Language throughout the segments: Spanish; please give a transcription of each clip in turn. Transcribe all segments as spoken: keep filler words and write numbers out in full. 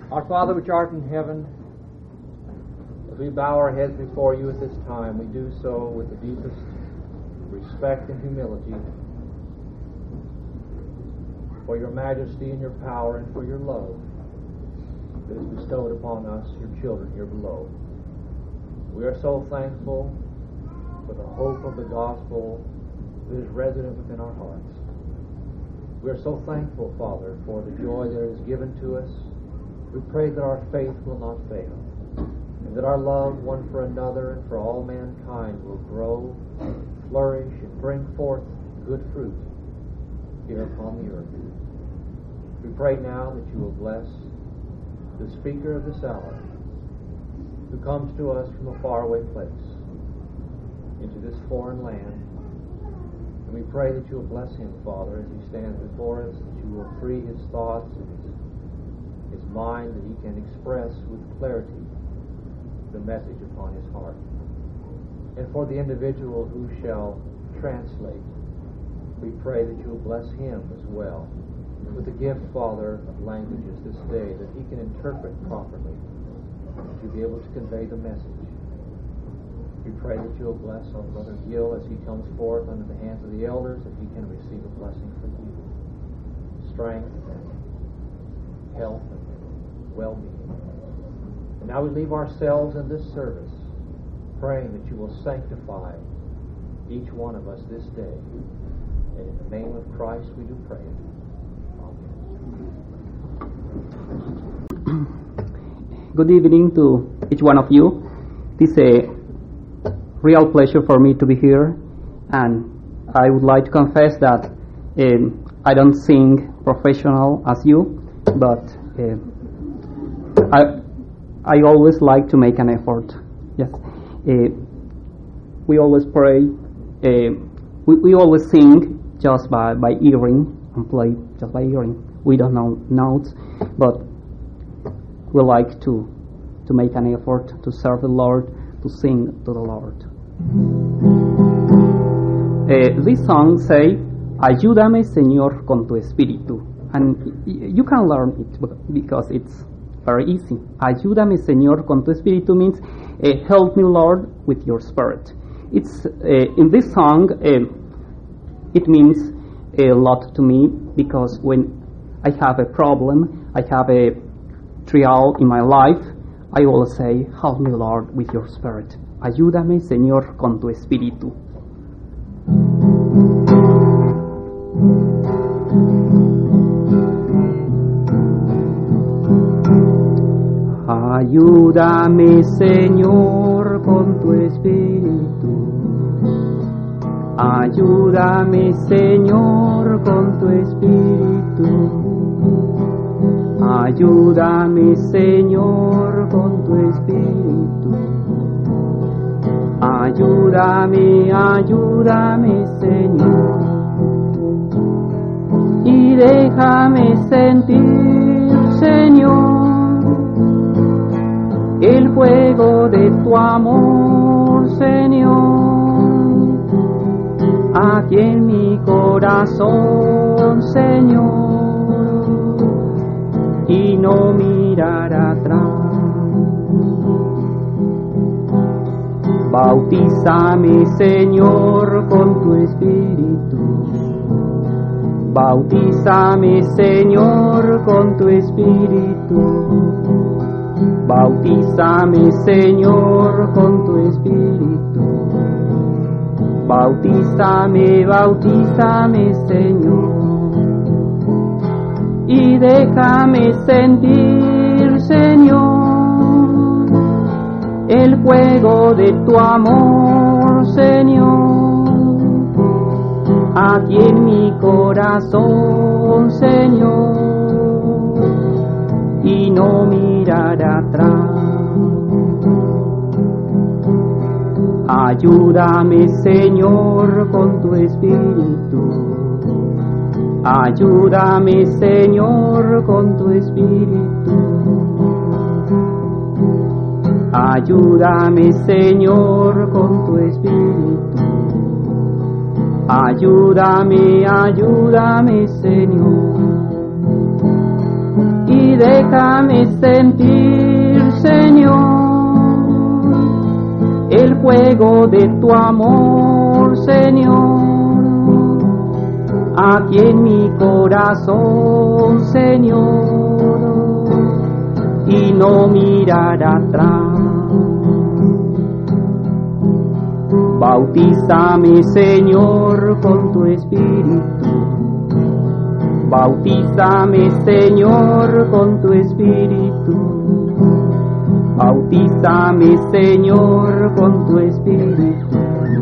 Our Father which art in heaven, as we bow our heads before you at this time, we do so with the deepest respect and humility for your majesty and your power and for your love that is bestowed upon us, your children here below. We are so thankful for the hope of the gospel that is resident within our hearts. We are so thankful, Father, for the joy that is given to us. We pray that our faith will not fail, and that our love one for another and for all mankind will grow, flourish, and bring forth good fruit here upon the earth. We pray now that you will bless the speaker of this hour, who comes to us from a faraway place, into this foreign land. And we pray that you will bless him, Father, as he stands before us, that you will free his thoughts and his his mind, that he can express with clarity the message upon his heart. And for the individual who shall translate, we pray that you will bless him as well with the gift, Father, of languages this day, that he can interpret properly to be able to convey the message. We pray that you will bless our brother Gil as he comes forth under the hands of the elders, that he can receive a blessing from you, strength and health and well-being. And now we leave ourselves in this service, praying that you will sanctify each one of us this day. And in the name of Christ we do pray it. Amen. Good evening to each one of you. It is a real pleasure for me to be here, and I would like to confess that um, I don't sing professional as you, but uh, I I always like to make an effort. Yes, uh, we always pray. Uh, we we always sing just by by hearing and play just by hearing. We don't know notes, but we like to to make an effort to serve the Lord, to sing to the Lord. Uh, this song say, "Ayúdame, Señor, con tu espíritu," and y- you can learn it because it's very easy. "Ayúdame, Señor, con tu espíritu" means, uh, "Help me, Lord, with your spirit." It's uh, in this song. Uh, it means a lot to me, because when I have a problem, I have a trial in my life, I will say, "Help me, Lord, with your spirit. Ayúdame, Señor, con tu espíritu." Ayúdame, Señor, con tu espíritu. Ayúdame, Señor, con tu espíritu. Ayúdame, Señor, con tu espíritu. Ayúdame, ayúdame, Señor. Y déjame sentir, Señor, el fuego de tu amor, Señor, aquí en mi corazón, Señor, y no mirar atrás. Bautízame, Señor, con tu espíritu. Bautízame, Señor, con tu espíritu. Bautízame, Señor, con tu espíritu. Bautízame, bautízame, Señor. Y déjame sentir, Señor, el fuego de tu amor, Señor, aquí en mi corazón, Señor, y no mirar atrás. Ayúdame, Señor, con tu espíritu. Ayúdame, Señor, con tu espíritu. Ayúdame, Señor, con tu espíritu. Ayúdame, ayúdame, Señor. Y y déjame sentir, Señor, el fuego de tu amor, Señor, aquí en mi corazón, Señor, y no mirar atrás. Bautízame, Señor, con tu Espíritu. Bautízame, Señor, con tu Espíritu. Bautízame, Señor, con tu Espíritu.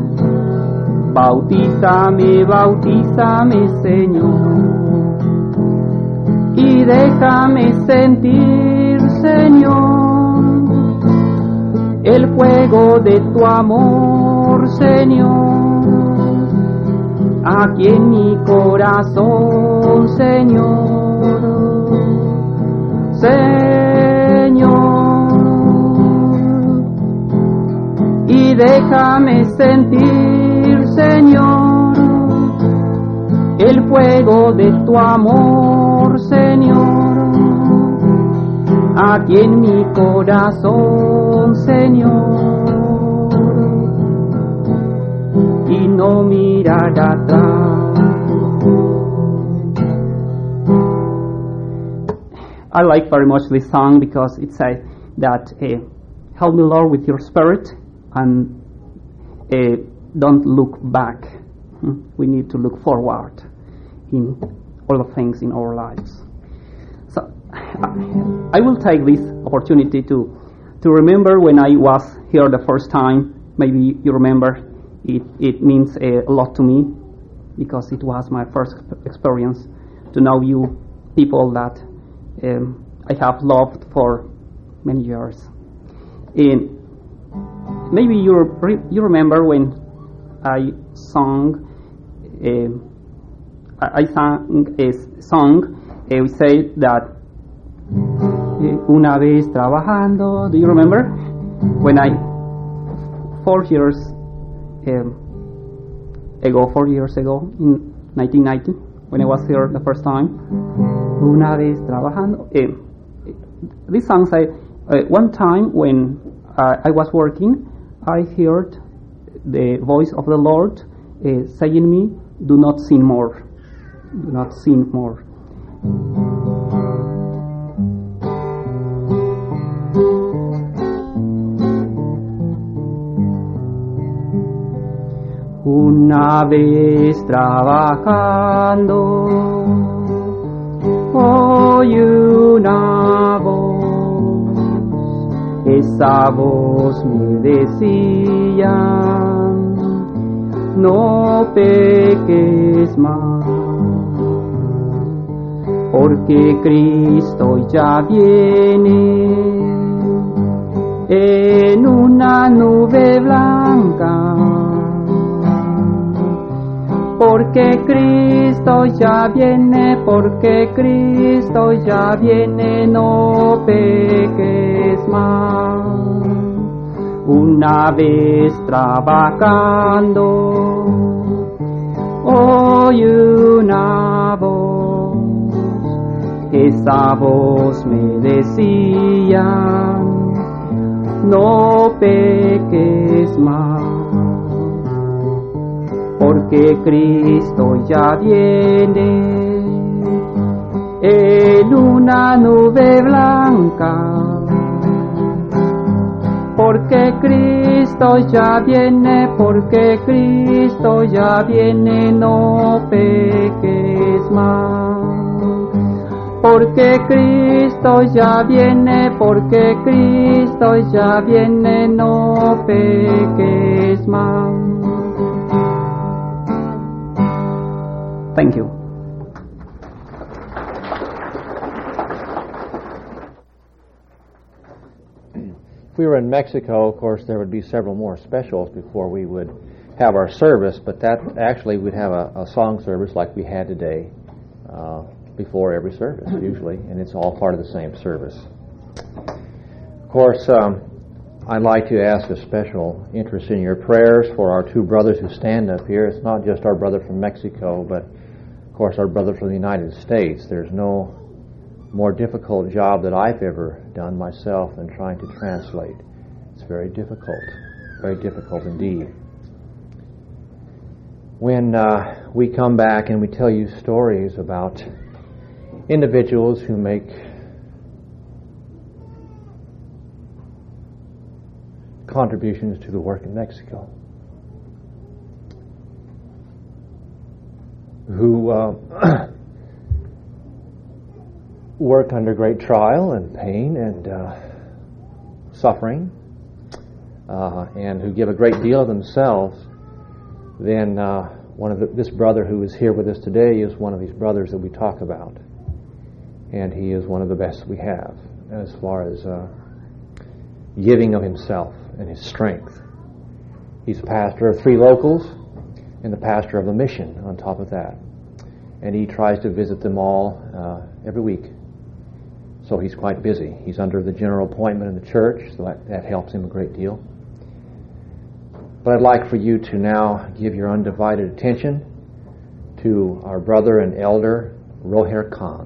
Bautízame, bautízame, Señor. Y déjame sentir, Señor, el fuego de tu amor, Señor, aquí en mi corazón, Señor, Señor, y déjame sentir, Señor, el fuego de tu amor, Señor, aquí en mi corazón, Señor, y no mirar atrás. I like very much this song because it says that uh, help me, Lord, with your spirit, and uh, don't look back. We need to look forward in all the things in our lives. So I will take this opportunity to to remember when I was here the first time. Maybe you remember. It it means a lot to me because it was my first experience to know you people that um, I have loved for many years. And maybe you re- you remember when I sang uh, I, I sang a song. Uh, we say that uh, una vez trabajando. Do you remember when I four years um, ago, four years ago in nineteen ninety when I was here the first time? Una vez trabajando. Uh, this song say uh, one time when uh, I was working, I heard the voice of the Lord uh, saying me, "Do not sin more. Do not sin more." Una vez trabajando, oí una voz, esa voz me decía, no peques más, porque Cristo ya viene en una nube blanca. Porque Cristo ya viene, porque Cristo ya viene, no peques más. Una vez trabajando, oí una voz, esa voz me decía, no peques más. Porque Cristo ya viene en una nube blanca. Porque Cristo ya viene, porque Cristo ya viene, no peques más. Porque Cristo ya viene, porque Cristo ya viene, no peques más. Thank you. If we were in Mexico, of course, there would be several more specials before we would have our service, but that actually we'd have a, a song service like we had today uh, before every service, usually, and it's all part of the same service. Of course, um, I'd like to ask a special interest in your prayers for our two brothers who stand up here. It's not just our brother from Mexico, but of course our brother from the United States. There's no more difficult job that I've ever done myself than trying to translate. It's very difficult, very difficult indeed. When uh, we come back and we tell you stories about individuals who make contributions to the work in Mexico, who uh, work under great trial and pain and uh, suffering, uh, and who give a great deal of themselves, then uh, one of the, this brother who is here with us today is one of these brothers that we talk about, and he is one of the best we have as far as uh, giving of himself and his strength. He's a pastor of three locals and the pastor of a mission on top of that, and he tries to visit them all uh, every week. So he's quite busy. He's under the general appointment in the church, so that, that helps him a great deal. But I'd like for you to now give your undivided attention to our brother and elder, Roher Khan.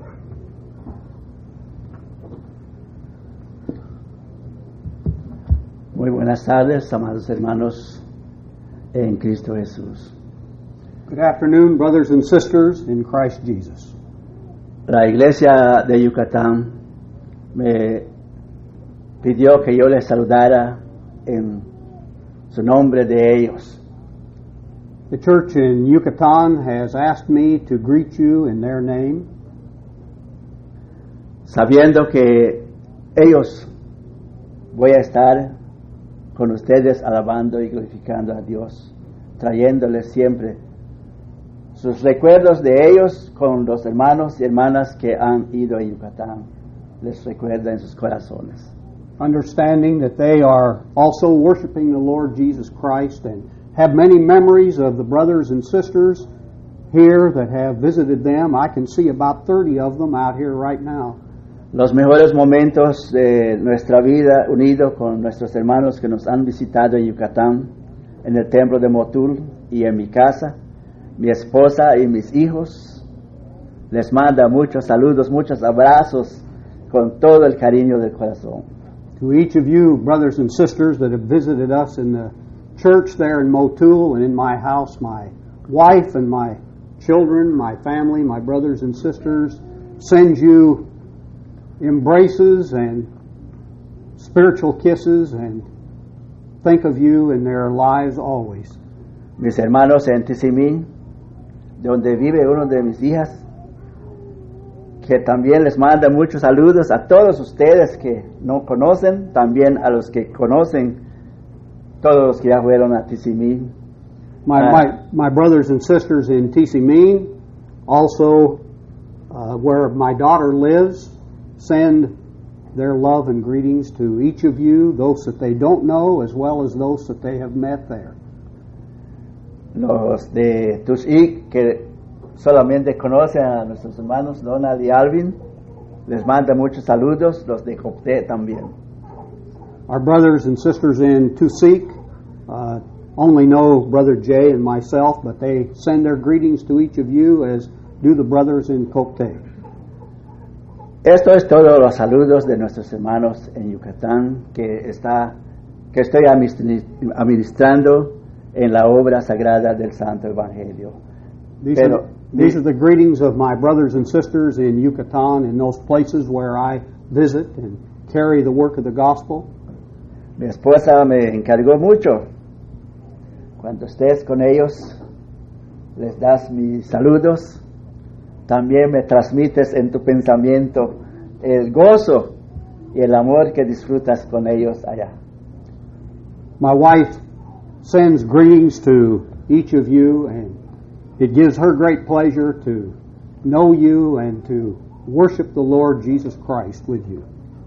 Muy buenas tardes, amados hermanos en Cristo Jesús. Good afternoon, brothers and sisters in Christ Jesus. La iglesia de Yucatán me pidió que yo les saludara en su nombre de ellos. The church in Yucatan has asked me to greet you in their name, sabiendo que ellos voy a estar con ustedes alabando y glorificando a Dios, trayéndoles siempre sus recuerdos de ellos con los hermanos y hermanas que han ido a Yucatán. Les recuerda en sus corazones. understanding that they are also worshiping the Lord Jesus Christ and have many memories of the brothers and sisters here that have visited them. I can see about thirty of them out here right now. Los mejores momentos de nuestra vida unidos con nuestros hermanos que nos han visitado en Yucatán, en el templo de Motul y en mi casa, mi esposa y mis hijos, les manda muchos saludos, muchos abrazos con todo el cariño del corazón. To each of you, brothers and sisters that have visited us in the church there in Motul and in my house, my wife and my children, my family, my brothers and sisters, send you embraces and spiritual kisses and think of you in their lives always. Mis hermanos en Tizimín, donde vive uno de mis hijas, que también les manda muchos saludos a todos ustedes que no conocen, también a los que conocen, todos los que ya fueron a Tizimín. My, Uh, my, my brothers and sisters in Tizimín, also uh, where my daughter lives, send their love and greetings to each of you, those that they don't know as well as those that they have met there. Los de Tusic, que solamente conocen a nuestros hermanos Donald y Alvin, les manda muchos saludos, los de Copté también. Our brothers and sisters in Tusik uh, only know Brother Jay and myself, but they send their greetings to each of you, as do the brothers in Copté. Esto es todo los saludos de nuestros hermanos en Yucatán que está que estoy administrando en la obra sagrada del Santo Evangelio. These, Pero, are, these are the greetings of my brothers and sisters in Yucatan, in those places where I visit and carry the work of the gospel. Mi esposa me encargó mucho. Cuando estés con ellos, les das mis saludos. También me transmites en tu pensamiento el gozo y el amor que disfrutas con ellos allá. My wife sends greetings to each of you, and it gives her great pleasure to know you and to worship the Lord Jesus Christ with you.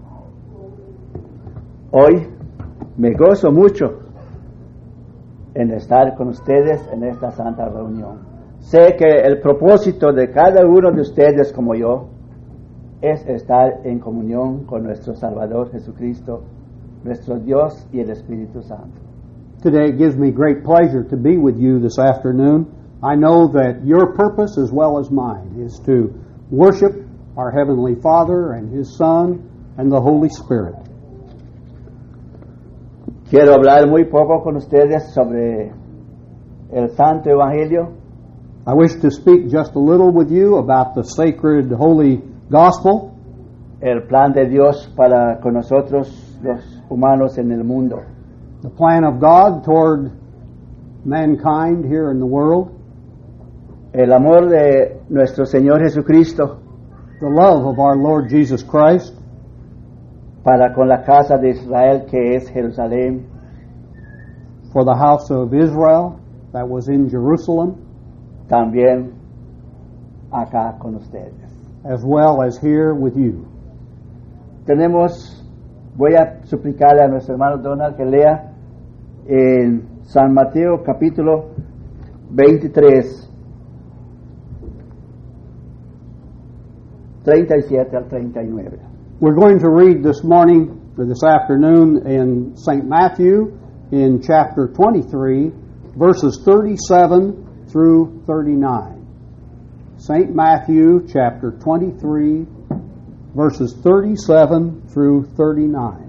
Hoy me gozo mucho en estar con ustedes en esta santa reunión. Sé que el propósito de cada uno de ustedes como yo es estar en comunión con nuestro Salvador Jesucristo, nuestro Dios y el Espíritu Santo. Today it gives me great pleasure to be with you this afternoon. I know that your purpose as well as mine is to worship our Heavenly Father and His Son and the Holy Spirit. Quiero hablar muy poco con ustedes sobre el Santo Evangelio. I wish to speak just a little with you about the sacred Holy Gospel, El plan de Dios para con nosotros los humanos en el mundo. the plan of God toward mankind here in the world, El amor de nuestro Señor Jesucristo the love of our Lord Jesus Christ para con la casa de Israel que es Jerusalén, for the house of Israel that was in Jerusalem, también acá con ustedes. as well as here with you. Tenemos, voy a suplicarle a nuestro hermano Donald que lea en San Mateo capítulo veintitrés, treinta y siete al treinta y nueve. We're going to read this morning, or this afternoon, in Saint Matthew in chapter twenty-three, verses thirty-seven through thirty-nine. Saint Matthew chapter twenty-three, verses thirty-seven through thirty-nine.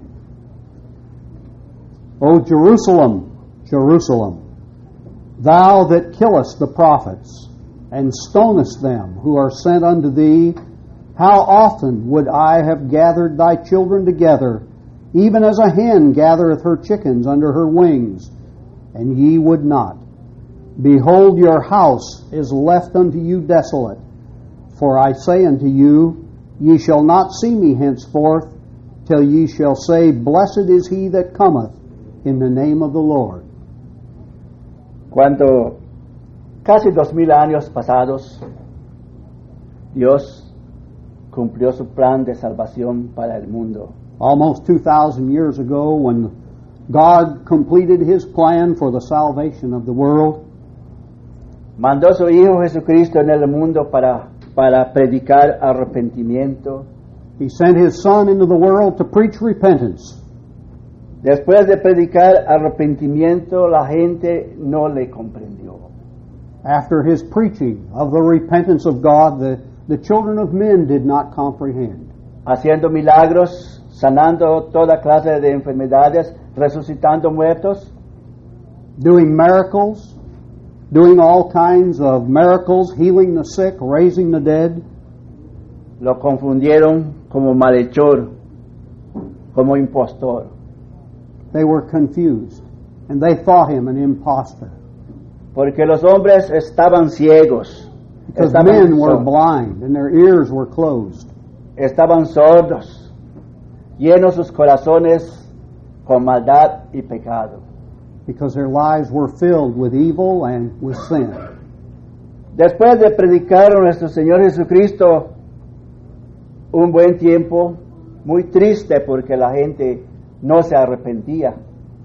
O Jerusalem, Jerusalem, thou that killest the prophets, and stonest them who are sent unto thee, how often would I have gathered thy children together, even as a hen gathereth her chickens under her wings, and ye would not. Behold, your house is left unto you desolate. For I say unto you, ye shall not see me henceforth, till ye shall say, Blessed is he that cometh in the name of the Lord. Cuando casi dos mil años pasados, Dios cumplió su plan de salvación para el mundo. Almost two thousand years ago, when God completed His plan for the salvation of the world, Mandó su Hijo Jesucristo en el mundo para, para predicar arrepentimiento. He sent His Son into the world to preach repentance. Después de predicar arrepentimiento, la gente no le comprendió. After His preaching of the repentance of God, the, the children of men did not comprehend. Haciendo milagros, sanando toda clase de enfermedades, resucitando muertos, Doing miracles, doing all kinds of miracles, healing the sick, raising the dead. lo confundieron como malhechor, como impostor. They were confused, and they thought him an impostor. Porque los hombres estaban ciegos, Because estaban, men were sor- blind, and their ears were closed. estaban sordos, llenos sus corazones con maldad y pecado. Because their lives were filled with evil and with sin. Después de predicar a nuestro Señor Jesucristo un buen tiempo, muy triste porque la gente no se arrepentía.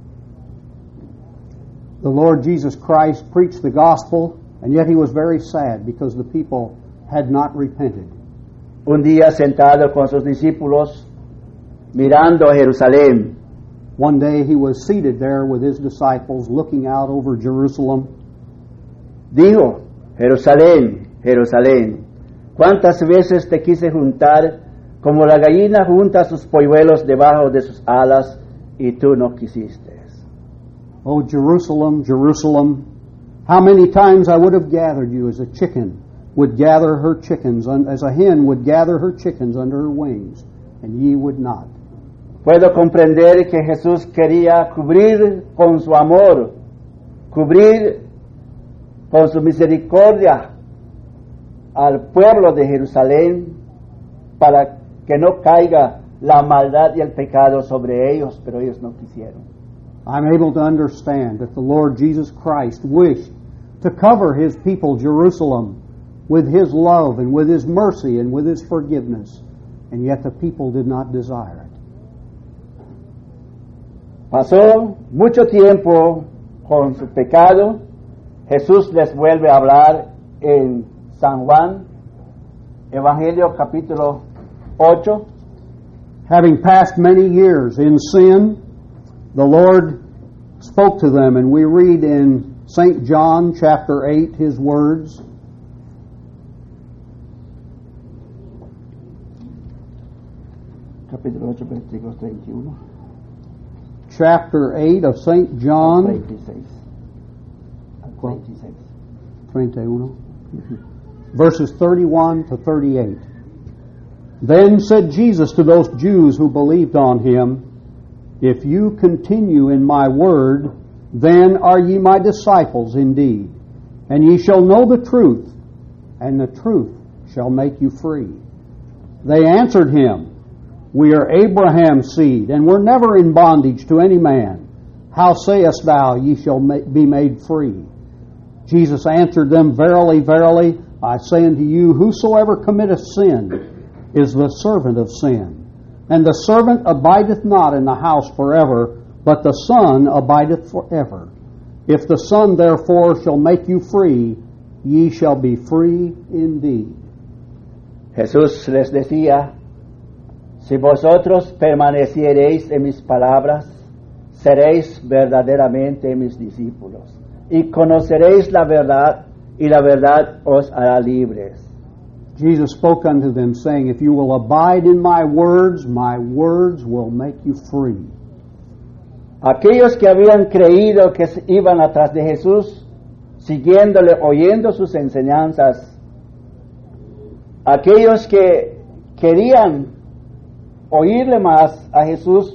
The Lord Jesus Christ preached the gospel, and yet he was very sad because the people had not repented. Un día sentado con sus discípulos, mirando a Jerusalén, One day he was seated there with his disciples looking out over Jerusalem. dijo, Jerusalén, Jerusalén, ¿cuántas veces te quise juntar como la gallina junta sus polluelos debajo de sus alas y tú no quisiste? Oh, Jerusalem, Jerusalem, how many times I would have gathered you as a chicken would gather her chickens, un- as a hen would gather her chickens under her wings, and ye would not. Puedo comprender que Jesús quería cubrir con su amor, cubrir con su misericordia al pueblo de Jerusalén para que no caiga la maldad y el pecado sobre ellos, pero ellos no quisieron. I'm able to understand that the Lord Jesus Christ wished to cover his people, Jerusalem, with his love and with his mercy and with his forgiveness, and yet the people did not desire it. Pasó mucho tiempo con su pecado. Jesús les vuelve a hablar en San Juan, Evangelio capítulo ocho. Having passed many years in sin, the Lord spoke to them, and we read in Saint John chapter eight his words. capítulo ocho, versículos treinta y uno. Chapter eight of Saint John, treinta y seis. treinta y seis. thirty-one, verses thirty-one to thirty-eight. Then said Jesus to those Jews who believed on him, If you continue in my word, then are ye my disciples indeed, and ye shall know the truth, and the truth shall make you free. They answered him, We are Abraham's seed, and were never in bondage to any man. How sayest thou, ye shall ma- be made free? Jesus answered them, Verily, verily, I say unto you, whosoever committeth sin is the servant of sin. And the servant abideth not in the house forever, but the Son abideth forever. If the Son therefore shall make you free, ye shall be free indeed. Jesús les decía, si vosotros permaneciereis en mis palabras, seréis verdaderamente mis discípulos, y conoceréis la verdad, y la verdad os hará libres. Jesus spoke unto them, saying, If you will abide in my words, my words will make you free. Aquellos que habían creído que iban atrás de Jesús, siguiéndole, oyendo sus enseñanzas, aquellos que querían oírle más a Jesús,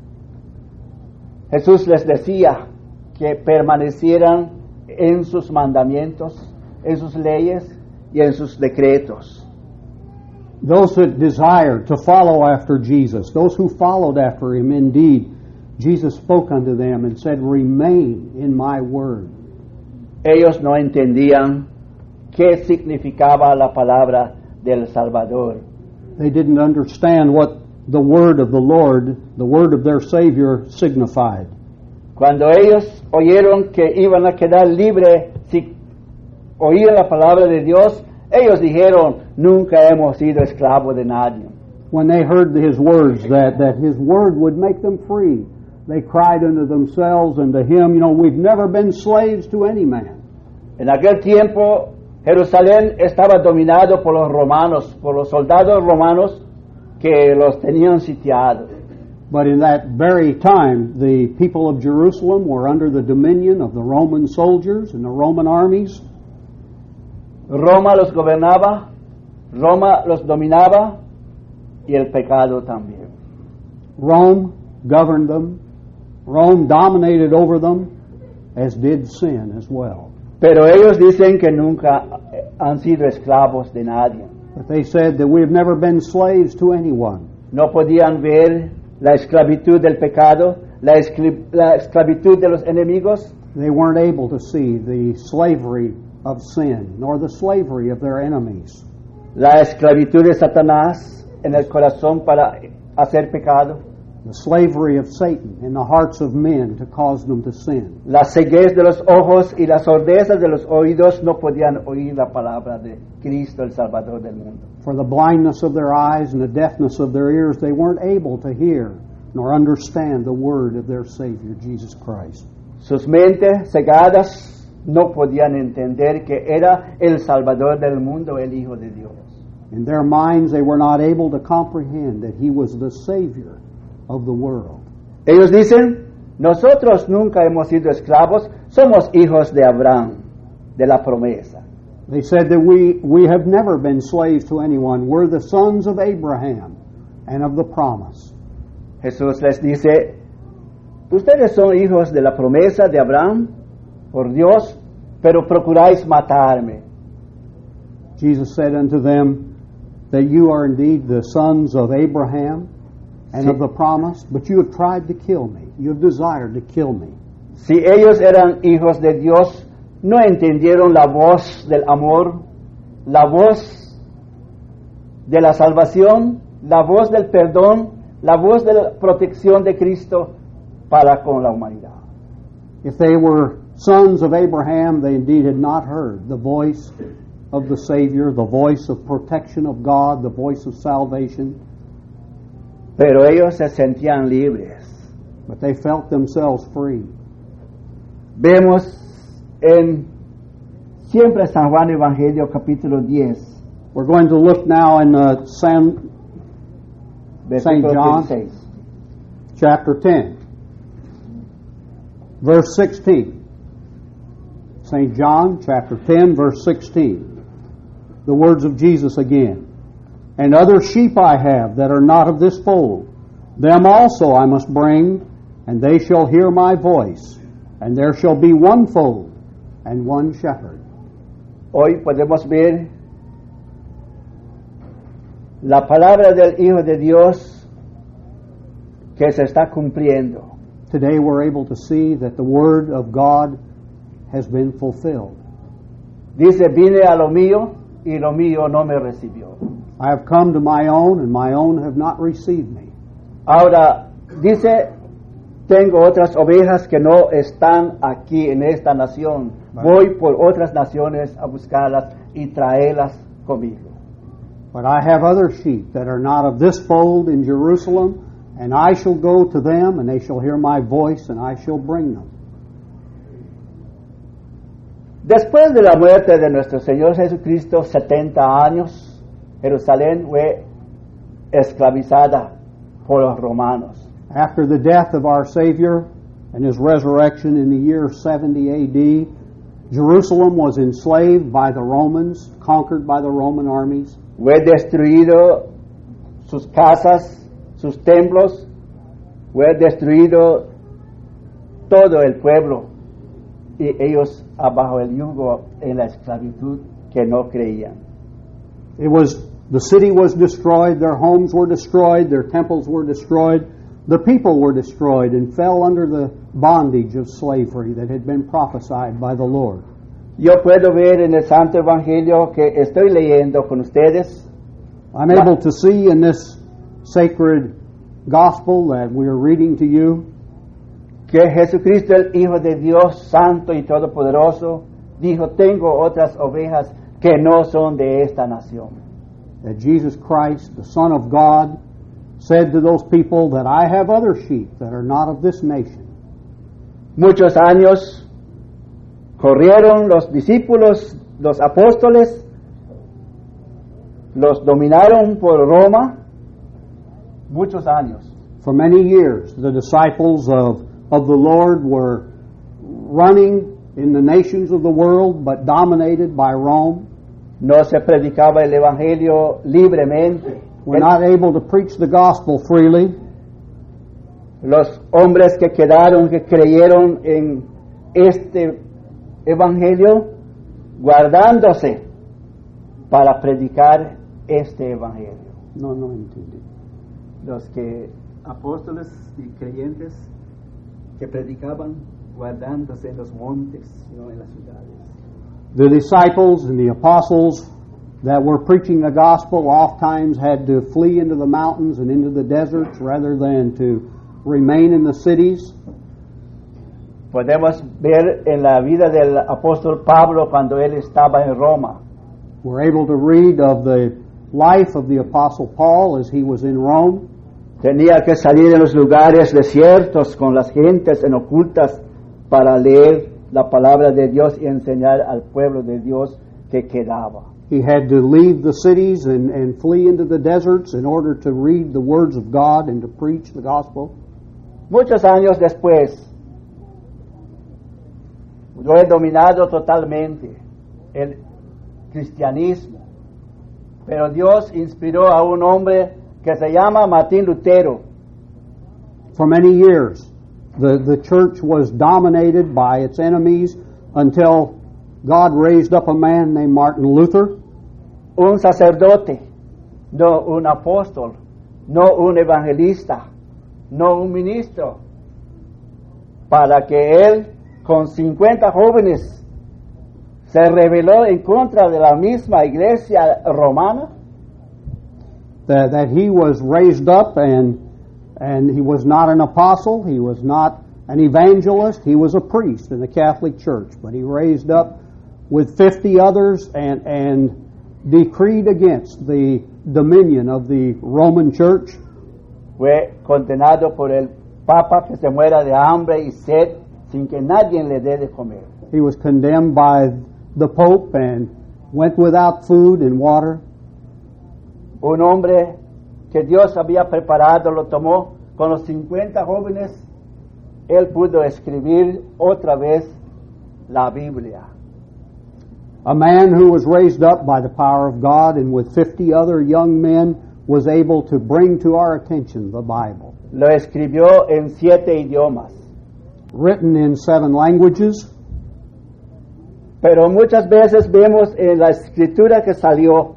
Jesús les decía que permanecieran en sus mandamientos, en sus leyes y en sus decretos. Those that desired to follow after Jesus, those who followed after him, indeed, Jesus spoke unto them and said, Remain in my word. Ellos no entendían qué significaba la palabra del Salvador. They didn't understand what the word of the Lord, the word of their Savior, signified. Cuando ellos oyeron que iban a quedar libres si oían la palabra de Dios, ellos dijeron, nunca hemos sido esclavos de nadie. When they heard his words, that, that his word would make them free, they cried unto themselves and to him, you know, we've never been slaves to any man. En aquel tiempo, Jerusalén estaba dominado por los romanos, por los soldados romanos que los tenían sitiados. But in that very time, the people of Jerusalem were under the dominion of the Roman soldiers and the Roman armies. Roma los gobernaba, Roma los dominaba y el pecado también. Rome governed them. Rome dominated over them, as did sin as well. Pero ellos dicen que nunca han sido esclavos de nadie. But they said that we have never been slaves to anyone. No podían ver la esclavitud del pecado, la, escl- la esclavitud de los enemigos. They weren't able to see the slavery of sin, nor the slavery of their enemies. La esclavitud de Satanás en el corazón para hacer pecado. The slavery of Satan in the hearts of men to cause them to sin. La ceguez de los ojos y la sordeza de los oídos no podían oír la palabra de Cristo, el Salvador del mundo. For the blindness of their eyes and the deafness of their ears, they weren't able to hear nor understand the word of their Savior, Jesus Christ. Sus mentes cegadas no podían entender que era el Salvador del mundo, el Hijo de Dios. In their minds, they were not able to comprehend that He was the Savior of the world. Ellos dicen, nosotros nunca hemos sido esclavos, somos hijos de Abraham, de la promesa. They said that we, we have never been slaves to anyone. We're the sons of Abraham and of the promise. Jesús les dice, ustedes son hijos de la promesa de Abraham, por Dios, pero procuráis matarme. Jesus said unto them that you are indeed the sons of Abraham and Sí. of the promise, but you have tried to kill me. You have desired to kill me. Si ellos eran hijos de Dios, no entendieron la voz del amor, la voz de la salvación, la voz del perdón, la voz de la protección de Cristo para con la humanidad. If they were sons of Abraham, they indeed had not heard the voice of the Savior, the voice of protection of God, the voice of salvation, Pero ellos se sentían libres. but they felt themselves free. Vemos en siempre San Juan Evangelio capítulo diez, We're going to look now in uh, San, versículo John. dieciséis. Chapter ten, verse sixteen. Saint John, chapter ten, verse sixteen. The words of Jesus again. And other sheep I have that are not of this fold. Them also I must bring, and they shall hear my voice. And there shall be one fold and one shepherd. Hoy podemos ver la palabra del Hijo de Dios que se está cumpliendo. Today we're able to see that the Word of God has been fulfilled. Dice, vine a lo mío y lo mío no me recibió. I have come to my own, and my own have not received me. Ahora, dice, tengo otras ovejas que no están aquí en esta nación. Voy por otras naciones a buscarlas y traerlas conmigo. But I have other sheep that are not of this fold in Jerusalem, and I shall go to them, and they shall hear my voice, and I shall bring them. Después de la muerte de nuestro Señor Jesucristo, setenta años, Jerusalén fue esclavizada por los romanos. After the death of our Savior and His resurrection in the year seventy A D, Jerusalem was enslaved by the Romans, conquered by the Roman armies. Fue destruido sus casas, sus templos, fue destruido todo el pueblo y ellos abajo el yugo en la esclavitud que no creían. It was, the city was destroyed, their homes were destroyed, their temples were destroyed, the people were destroyed and fell under the bondage of slavery that had been prophesied by the Lord. Yo puedo ver en el Santo Evangelio que estoy leyendo con ustedes. I'm able to see in this sacred gospel that we are reading to you que Jesucristo, el Hijo de Dios Santo y Todopoderoso, dijo, tengo otras ovejas que no son de esta nación. that Jesus Christ, the Son of God, said to those people that I have other sheep that are not of this nation. Muchos años corrieron los discípulos, los apóstoles, los dominaron por Roma, muchos años. For many years, the disciples of, of the Lord were running in the nations of the world, but dominated by Rome. No se predicaba el Evangelio libremente. We're not able to preach the gospel freely. Los hombres que quedaron, que creyeron en este Evangelio, guardándose para predicar este Evangelio. No, no entendí. Los que apóstoles y creyentes que predicaban guardándose en los montes, no en las ciudades. The disciples and the apostles that were preaching the gospel oftentimes had to flee into the mountains and into the deserts rather than to remain in the cities. Podemos ver en la vida del apóstol Pablo cuando él estaba en Roma. We're able to read of the life of the apostle Paul as he was in Rome. Tenía que salir en los lugares desiertos con las gentes en ocultas para leer la palabra de Dios y enseñar al pueblo de Dios que quedaba. He had to leave the cities and, and flee into the deserts in order to read the words of God and to preach the gospel. Muchos años después, yo he dominado totalmente el cristianismo, pero Dios inspiró a un hombre que se llama Martín Lutero. For many years, the, the church was dominated by its enemies until God raised up a man named Martin Luther, Un sacerdote, no un apóstol, no un evangelista, no un ministro, para que él con cincuenta jóvenes se rebeló en contra de la misma iglesia romana. that, that he was raised up and, and he was not an apostle, he was not an evangelist, he was a priest in the Catholic Church, but he raised up with fifty others and, and decreed against the dominion of the Roman Church. Fue condenado por el Papa que se muera de hambre y sed sin que nadie le dé de comer. He was condemned by the Pope and went without food and water. Un hombre que Dios había preparado, lo tomó con los cincuenta jóvenes, él pudo escribir otra vez la Biblia. A man who was raised up by the power of God and with fifty other young men was able to bring to our attention the Bible. Lo escribió en siete idiomas. Written in seven languages. Pero muchas veces vemos en la escritura que salió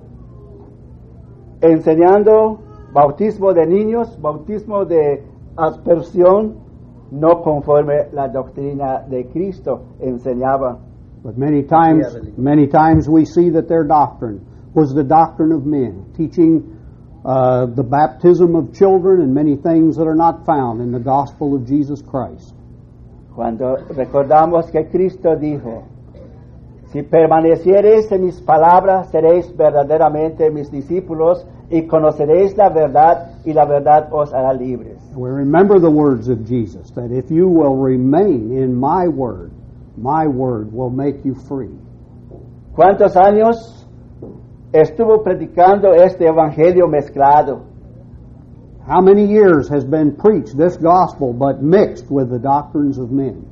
enseñando bautismo de niños, bautismo de aspersión, no conforme la doctrina de Cristo enseñaba. But many times, many times we see that their doctrine was the doctrine of men, teaching uh, the baptism of children and many things that are not found in the gospel of Jesus Christ. Cuando recordamos que Cristo dijo, si permaneciereis en mis palabras, seréis verdaderamente mis discípulos y conoceréis la verdad y la verdad os hará libres. We remember the words of Jesus, that if you will remain in my word, my word will make you free. ¿Cuántos años estuvo predicando este evangelio mezclado? How many years has been preached this gospel but mixed with the doctrines of men?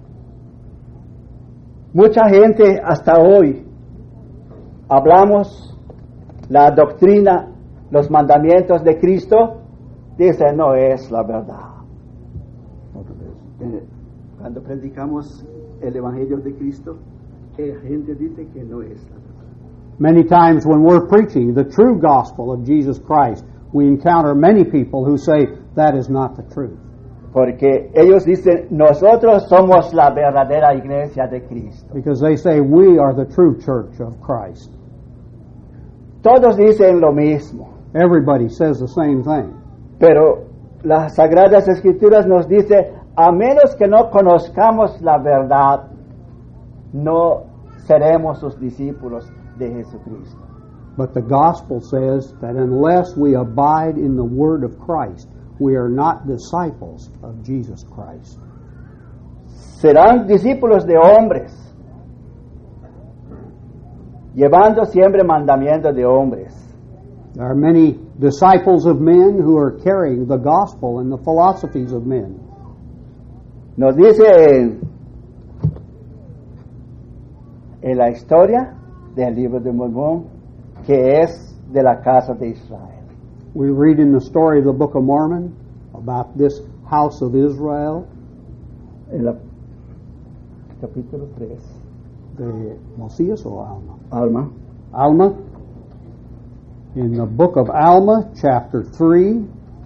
Mucha gente hasta hoy hablamos la doctrina, los mandamientos de Cristo, dice no es la verdad. Cuando predicamos el evangelio de Cristo, la gente dice que no es la verdad. Many times when we're preaching the true gospel of Jesus Christ, we encounter many people who say that is not the truth. Porque ellos dicen, nosotros somos la verdadera iglesia de Cristo. Because they say we are the true church of Christ. Todos dicen lo mismo. Everybody says the same thing. Pero las Sagradas Escrituras nos dice, a menos que no conozcamos la verdad, no seremos sus discípulos de Jesucristo. But the gospel says that unless we abide in the word of Christ, we are not disciples of Jesus Christ. Serán discípulos de hombres, llevando siempre mandamientos de hombres. There are many disciples of men who are carrying the gospel and the philosophies of men. Nos dice en, en la historia del libro de Mormón que es de la casa de Israel. We read in the story of the Book of Mormon about this house of Israel. En el capítulo tres. De Mosías o Alma? Alma. Alma. In the book of Alma, chapter three.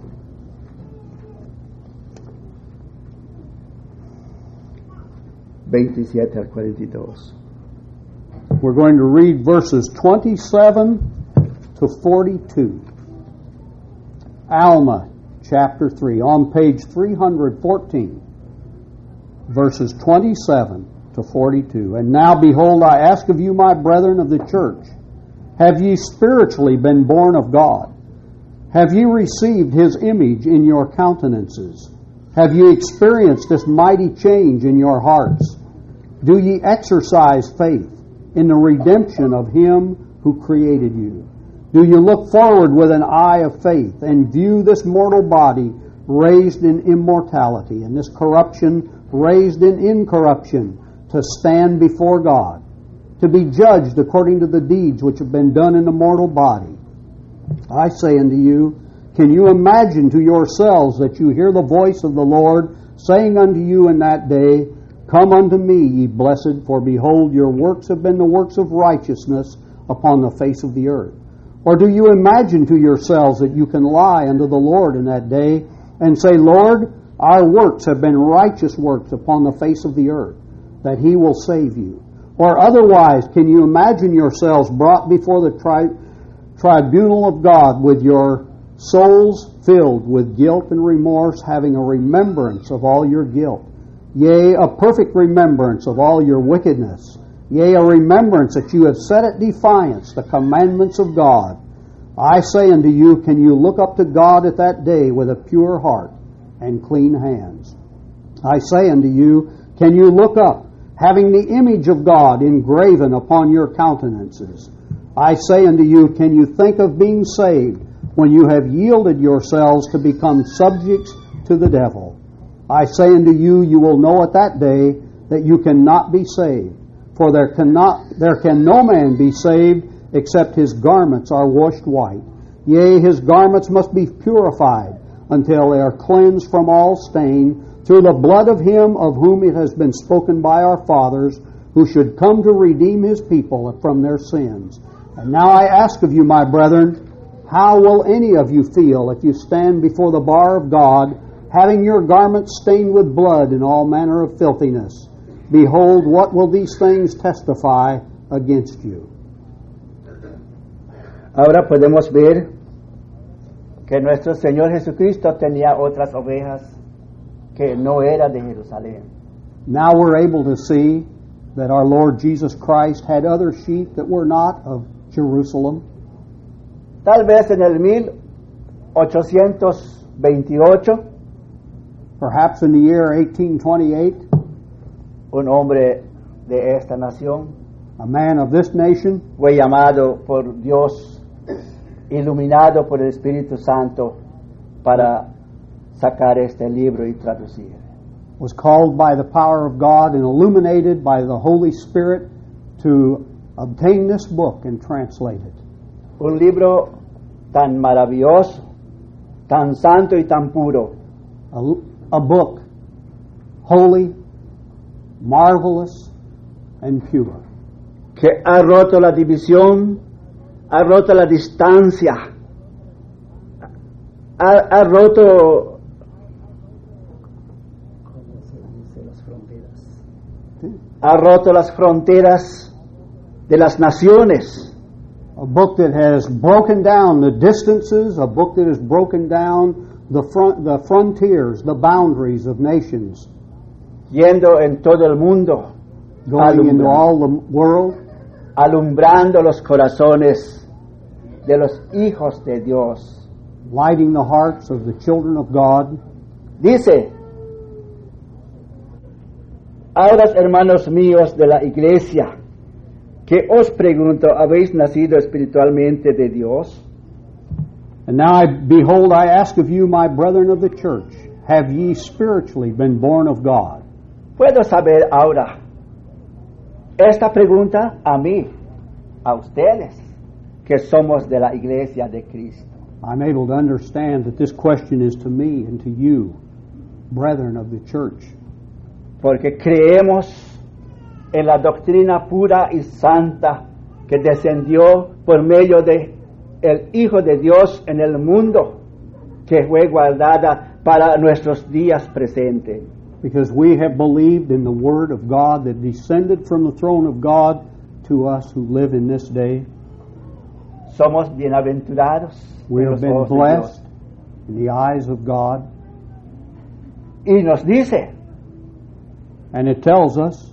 veintisiete al cuarenta y dos. We're going to read verses twenty-seven to forty-two. Alma, chapter three, on page three hundred fourteen, verses twenty-seven to forty-two. And now, behold, I ask of you, my brethren of the church, have ye spiritually been born of God? Have ye received His image in your countenances? Have ye experienced this mighty change in your hearts? Do ye exercise faith in the redemption of Him who created you? Do you look forward with an eye of faith and view this mortal body raised in immortality and this corruption raised in incorruption to stand before God, to be judged according to the deeds which have been done in the mortal body? I say unto you, can you imagine to yourselves that you hear the voice of the Lord saying unto you in that day, come unto me, ye blessed, for behold, your works have been the works of righteousness upon the face of the earth? Or do you imagine to yourselves that you can lie unto the Lord in that day and say, Lord, our works have been righteous works upon the face of the earth, that He will save you? Or otherwise, can you imagine yourselves brought before the tri- tribunal of God with your souls filled with guilt and remorse, having a remembrance of all your guilt, yea, a perfect remembrance of all your wickedness, yea, a remembrance that you have set at defiance the commandments of God? I say unto you, can you look up to God at that day with a pure heart and clean hands? I say unto you, can you look up, having the image of God engraven upon your countenances? I say unto you, can you think of being saved when you have yielded yourselves to become subjects to the devil. I say unto you, you will know at that day that you cannot be saved. For there cannot, there can no man be saved except his garments are washed white. Yea, his garments must be purified until they are cleansed from all stain through the blood of him of whom it has been spoken by our fathers, who should come to redeem his people from their sins. And now I ask of you, my brethren, how will any of you feel if you stand before the bar of God, having your garments stained with blood and all manner of filthiness? Behold, what will these things testify against you? Ahora podemos ver que nuestro Señor Jesucristo tenía otras ovejas que no eran de Jerusalén. Now we're able to see that our Lord Jesus Christ had other sheep that were not of Jerusalem. Tal vez en el mil ochocientos veintiocho, perhaps in the year eighteen twenty-eight, un hombre de esta nación, a man of this nation, fue llamado por Dios, iluminado por el Espíritu Santo para sacar este libro y traducir. Was called by the power of God and illuminated by the Holy Spirit to obtain this book and translate it. Un libro tan maravilloso, tan santo y tan puro. A, a book holy, marvelous, and pure. Que ha roto la división, ha roto la distancia, ha, ha roto ha roto las fronteras de las naciones. A book that has broken down the distances, a book that has broken down the front, the frontiers, the boundaries of nations. Yendo en todo el mundo, going into all the world, alumbrando los corazones de los hijos de Dios, lighting the hearts of the children of God. Dice: ahora, hermanos míos de la iglesia, que os pregunto, ¿habéis nacido espiritualmente de Dios? And now, I, behold, I ask of you, my brethren of the church, have ye spiritually been born of God? Puedo saber ahora esta pregunta a mí, a ustedes, que somos de la iglesia de Cristo. I'm able to understand that this question is to me and to you, brethren of the church. Porque creemos en la doctrina pura y santa que descendió por medio de el Hijo de Dios en el mundo, que fue guardada para nuestros días presentes. Because we have believed in the Word of God that descended from the throne of God to us who live in this day. Somos bienaventurados. We have been blessed in the eyes of God. Y nos dice, and it tells us,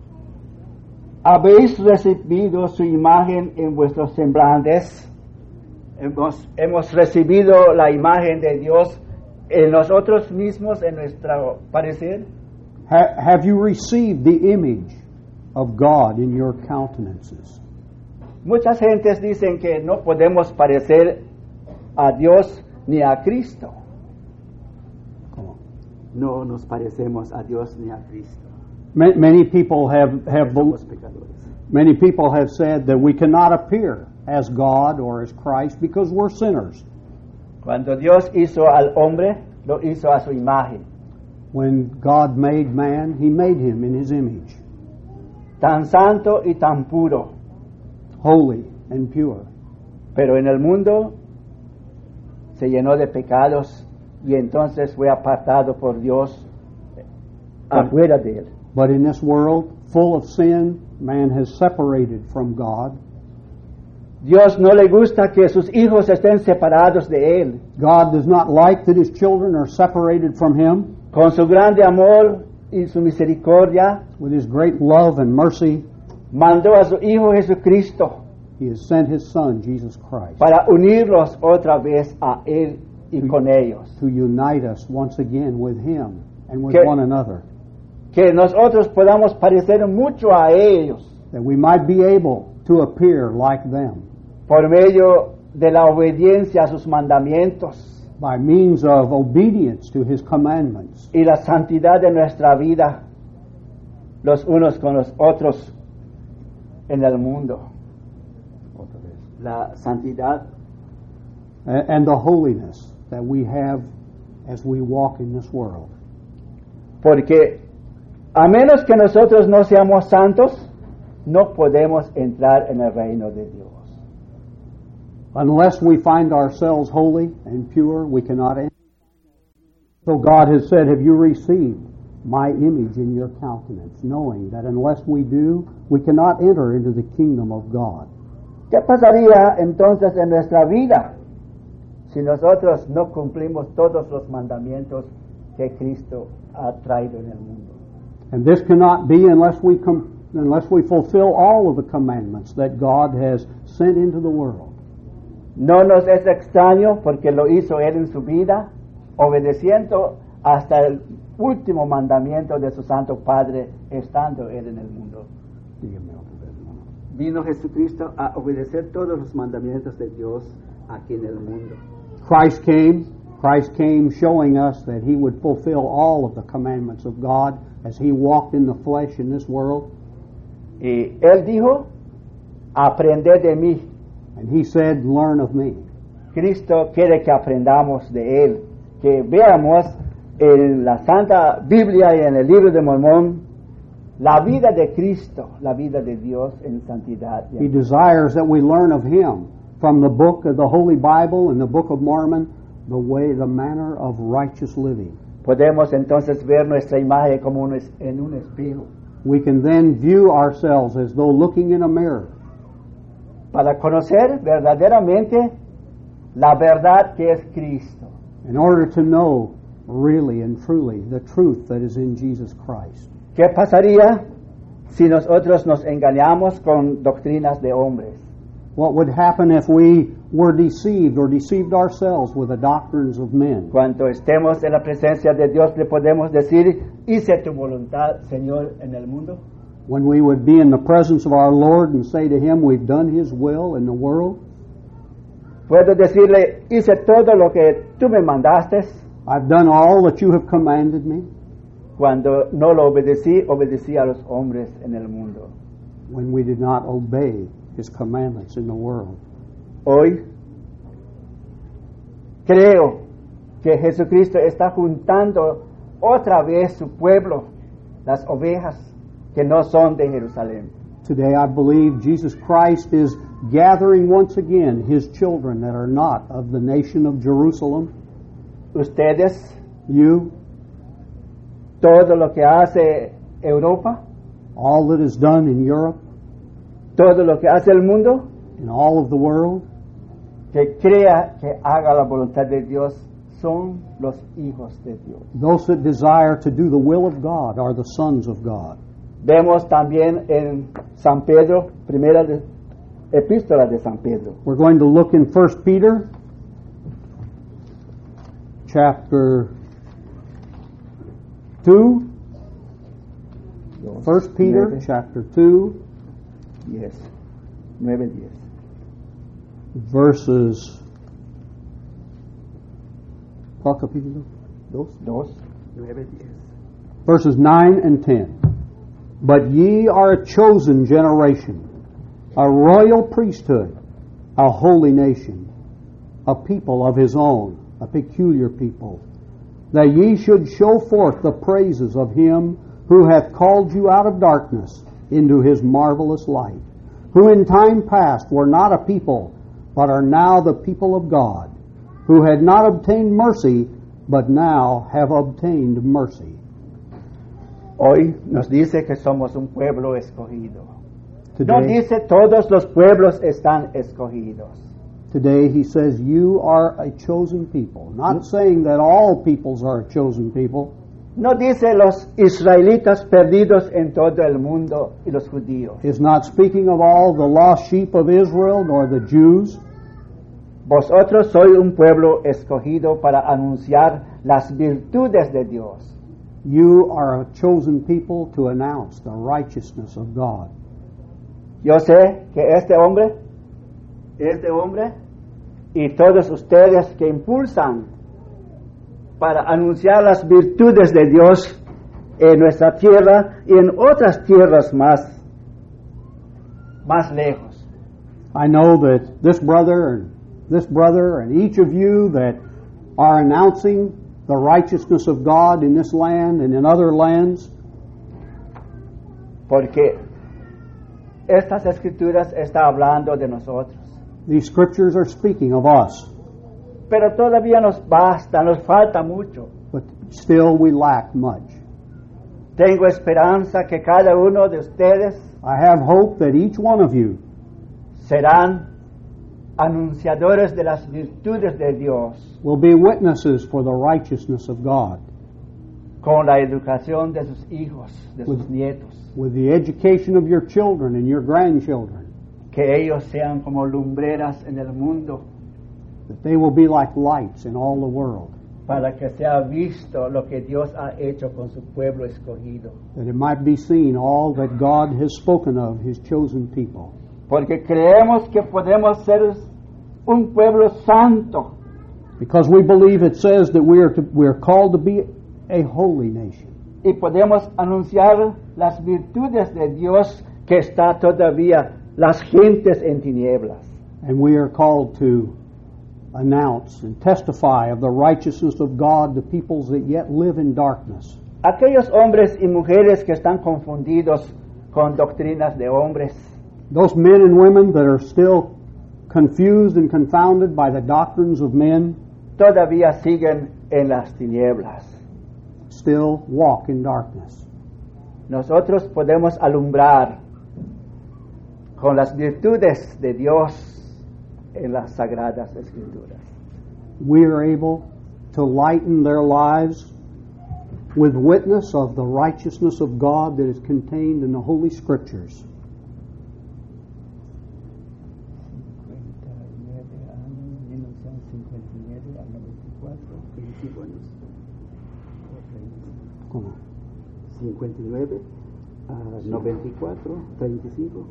habéis recibido su imagen en vuestros semblantes. Hemos, hemos recibido la imagen de Dios en nosotros mismos, en nuestro parecer. Ha, have you received the image of God in your countenances? Muchas gentes dicen que no podemos parecer a Dios ni a Cristo. ¿Cómo? No nos parecemos a Dios ni a Cristo. Many people have, have many people have said that we cannot appear as God or as Christ because we're sinners. Cuando Dios hizo al hombre, lo hizo a su imagen. When God made man, He made him in His image. Tan santo y tan puro. Holy and pure. Pero en el mundo se llenó de pecados y entonces fue apartado por Dios afuera de él. But in this world, full of sin, man has separated from God. Dios no le gusta que sus hijos estén separados de él. God does not like that His children are separated from Him. Con su grande amor y su misericordia, with His great love and mercy, mandó a su Hijo Jesucristo. He has sent His Son, Jesus Christ, para unirlos otra vez a él y to, con ellos. To unite us once again with Him and with que, one another. Que nosotros podamos parecer mucho a ellos. That we might be able to appear like them. Por medio de la obediencia a sus mandamientos by means of obedience to His commandments, y la santidad de nuestra vida los unos con los otros en el mundo. La santidad a- and the holiness that we have as we walk in this world. Porque a menos que nosotros no seamos santos, no podemos entrar en el reino de Dios. Unless we find ourselves holy and pure, we cannot enter. So God has said, have you received my image in your countenance, knowing that unless we do, we cannot enter into the kingdom of God. ¿Qué pasaría entonces en nuestra vida si nosotros no cumplimos todos los mandamientos que Cristo ha traído en el mundo? And this cannot be unless we com- unless we fulfill all of the commandments that God has sent into the world. No nos es extraño porque lo hizo Él en su vida, obedeciendo hasta el último mandamiento de su Santo Padre, estando Él en el mundo. Vino Jesucristo a obedecer todos los mandamientos de Dios aquí en el mundo. Christ came. Christ came showing us that He would fulfill all of the commandments of God as He walked in the flesh in this world. Y Él dijo, aprended de mí. And He said, learn of me. Cristo quiere que aprendamos de Él, que veamos en la Santa Biblia y en el libro de Mormón la vida de Cristo, la vida de Dios en santidad. He desires that we learn of Him from the book of the Holy Bible and the Book of Mormon, the way, the manner of righteous living. Podemos entonces ver nuestra imagen como un es- en un espejo, We can then view ourselves as though looking in a mirror para conocer verdaderamente la verdad que es Cristo. in order to know really and truly the truth that is in Jesus Christ. ¿Qué pasaría si nosotros nos engañamos con doctrinas de hombres? What would happen if we were deceived or deceived ourselves with the doctrines of men? Cuando estemos en la presencia de Dios, le podemos decir, hice tu voluntad, Señor, en el mundo. When we would be in the presence of our Lord and say to Him, we've done His will in the world. Puedo decirle, hice todo lo que tú me mandaste. I've done all that you have commanded me. Cuando no lo obedecí, obedecí a los hombres en el mundo. When we did not obey His commandments in the world. Hoy creo que Jesucristo está juntando otra vez su pueblo, las ovejas que no son de Jerusalén. Today I believe Jesus Christ is gathering once again His children that are not of the nation of Jerusalem. Ustedes, You, todo lo que hace Europa, all that is done in Europe, todo lo que hace el mundo, in all of the world, que crea que haga la voluntad de Dios, son los hijos de Dios. those that desire to do the will of God are the sons of God. Vemos también en San Pedro, primera de- epístola de San Pedro. We're going to look in First Peter chapter two. First Peter Nueve, chapter two, diez, nueve, diez. verses ¿cuál capítulo? Dos? Dos, nueve, diez. Verses nine and ten. But ye are a chosen generation, a royal priesthood, a holy nation, a people of His own, a peculiar people, that ye should show forth the praises of Him who hath called you out of darkness into His marvelous light, who in time past were not a people, but are now the people of God, who had not obtained mercy, but now have obtained mercy. Hoy nos dice que somos un pueblo escogido. No Today, dice todos los pueblos están escogidos. today He says, you are a chosen people. Not saying that all peoples are a chosen people. No dice los israelitas perdidos en todo el mundo y los judíos. Is not speaking of all the lost sheep of Israel, nor the Jews. Vosotros sois un pueblo escogido para anunciar las virtudes de Dios. You are a chosen people to announce the righteousness of God. Yo sé que este hombre, este hombre y todos ustedes que impulsan para anunciar las virtudes de Dios en nuestra tierra y en otras tierras más, más lejos. I know that this brother and this brother and each of you that are announcing the righteousness of God in this land and in other lands, Porque estas escrituras están hablando de nosotros. these scriptures are speaking of us, Pero todavía nos basta, nos falta mucho. but still we lack much. Tengo esperanza que cada uno de ustedes I have hope that each one of you serán anunciadores de las virtudes de Dios will be witnesses for the righteousness of God con la educación de sus hijos, de sus nietos. with the education of your children and your grandchildren, Que ellos sean como lumbreras en el mundo that they will be like lights in all the world, para que sea visto lo que Dios ha hecho con su pueblo escogido. that it might be seen all that God has spoken of His chosen people. Porque creemos que podemos ser un pueblo santo, Because we believe it says that we are, to, we are called to be a holy nation. y podemos anunciar las virtudes de Dios que está todavía las gentes en tinieblas. And we are called to announce and testify of the righteousness of God to peoples that yet live in darkness. Aquellos hombres y mujeres que están confundidos con doctrinas de hombres, Those men and women that are still confused and confounded by the doctrines of men todavía siguen en las tinieblas. still walk in darkness. Nosotros podemos alumbrar con las virtudes de Dios en las sagradas escrituras. We are able to lighten their lives with witness of the righteousness of God that is contained in the Holy Scriptures. ¿Cómo? cincuenta y nueve a noventa y cuatro, treinta y cinco.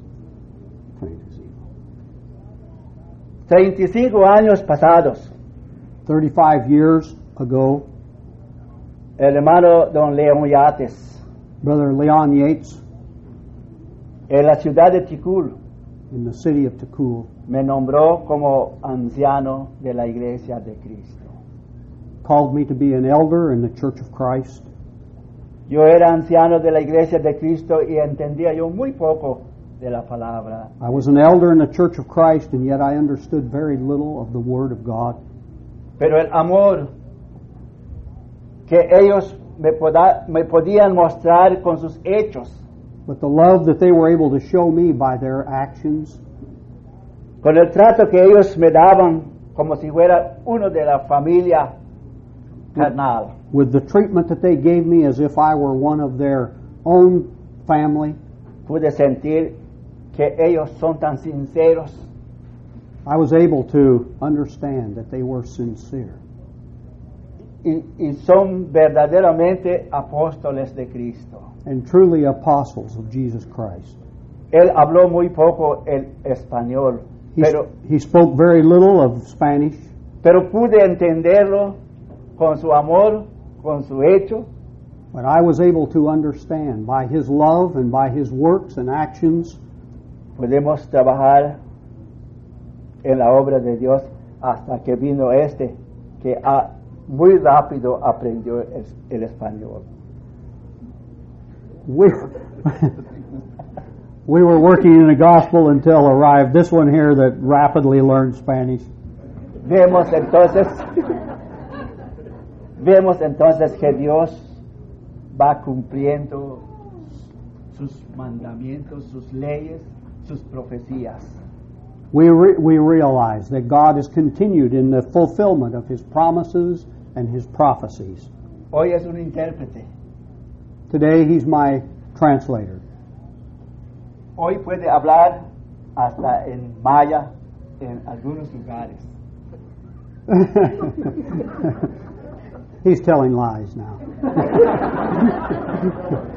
treinta y cinco años pasados, thirty-five years ago, el hermano don León Yates, Brother Leon Yates, en la ciudad de Ticul, in the city of Tikul, me nombró como anciano de la Iglesia de Cristo. called me to be an elder in the Church of Christ. Yo era anciano de la Iglesia de Cristo y entendía yo muy poco de la palabra. I was an elder in the Church of Christ, and yet I understood very little of the Word of God. Pero el amor que ellos me, poda, me podían mostrar con sus hechos, But the love that they were able to show me by their actions, con el trato que ellos me daban como si fuera uno de la familia carnal, with the treatment that they gave me as if I were one of their own family, pude sentir que ellos son tan sinceros I was able to understand that they were sincere. y, y son verdaderamente apóstoles de Cristo. And truly apostles of Jesus Christ. Él habló muy poco el español, He, pero, he spoke very little of Spanish, pero pude entenderlo con su amor, con su hecho, but I was able to understand by his love and by his works and actions. podemos trabajar en la obra de Dios hasta que vino este que ha, muy rápido aprendió el, el español. We, we were working in the gospel until arrived this one here that rapidly learned Spanish. Vemos entonces, vemos entonces que Dios va cumpliendo sus mandamientos, sus leyes, sus profecías. We, re, we realize that God has continued in the fulfillment of his promises and his prophecies. Hoy es un intérprete. Today he's my translator. Hoy puede hablar hasta en maya en algunos lugares. He's telling lies now.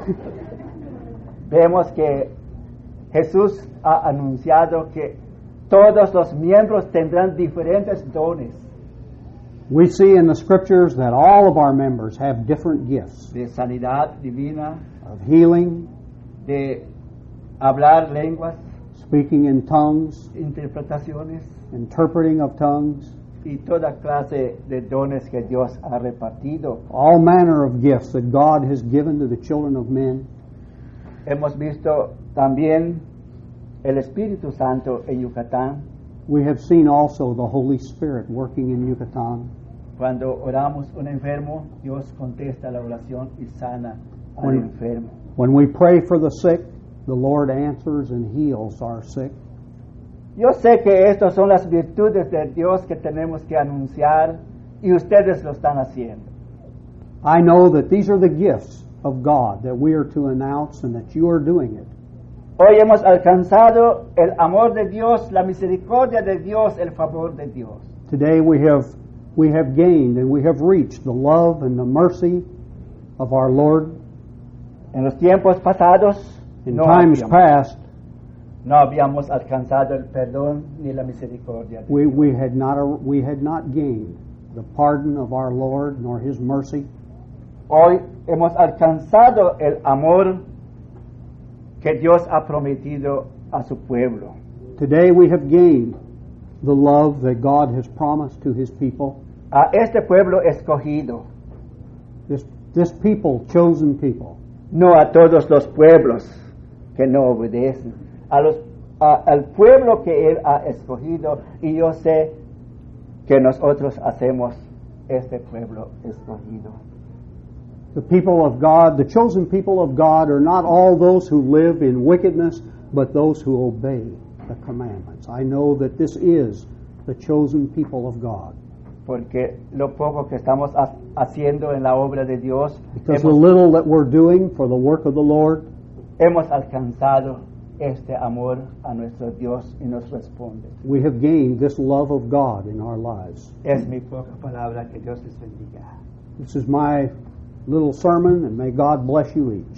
Vemos que Jesús ha anunciado que todos los miembros tendrán diferentes dones We see in the Scriptures that all of our members have different gifts de sanidad divina, of healing, de hablar lenguas, speaking in tongues, interpretaciones interpreting of tongues, y toda clase de dones que Dios ha repartido. all manner of gifts that God has given to the children of men. Hemos visto también el Espíritu Santo en Yucatán. We have seen also the Holy Spirit working in Yucatan. Cuando oramos un enfermo, Dios contesta la oración y sana al When- enfermo. When we pray for the sick, the Lord answers and heals our sick. Yo sé que estas son las virtudes de Dios que tenemos que anunciar y ustedes lo están haciendo. I know that these are the gifts of God that we are to announce and that you are doing it. Hoy hemos alcanzado el amor de Dios, la misericordia de Dios, el favor de Dios. Today we have we have gained and we have reached the love and the mercy of our Lord. En los tiempos pasados In no times habíamos, past, no habíamos alcanzado el perdón ni la misericordia de we, Dios. we had not we had not gained the pardon of our Lord nor His mercy. Hoy hemos alcanzado el amor que Dios ha prometido a su pueblo. Today we have gained the love that God has promised to His people. A este pueblo escogido, This this people, chosen people. no a todos los pueblos que no obedecen, a los, a- al pueblo que Él ha escogido, y yo sé que nosotros hacemos este pueblo escogido. The people of God, the chosen people of God, are not all those who live in wickedness, but those who obey the commandments. I know that this is the chosen people of God. Porque lo poco que estamos ha- haciendo en la obra de Dios, Because the hemos, little that we're doing for the work of the Lord, hemos alcanzado este amor a nuestro Dios y nos responde. we have gained this love of God in our lives. Es mi poca palabra, que Dios les bendiga. This is my little sermon, and may God bless you each.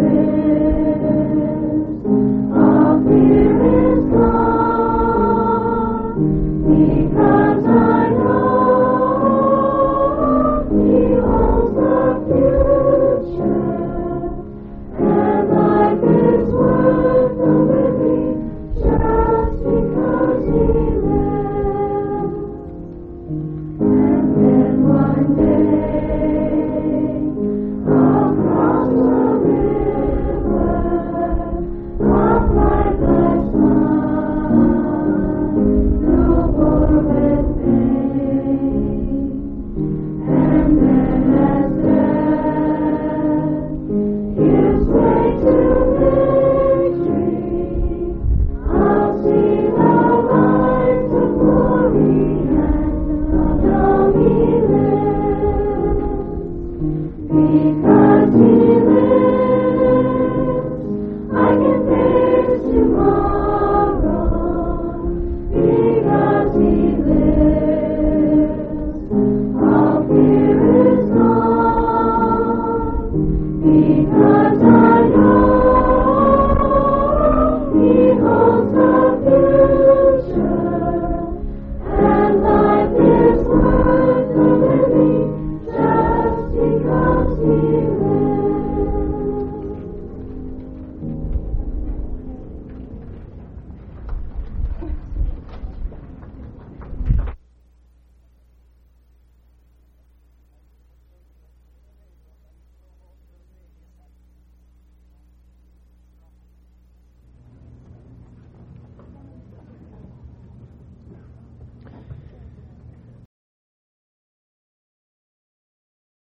All fear is gone. Amen.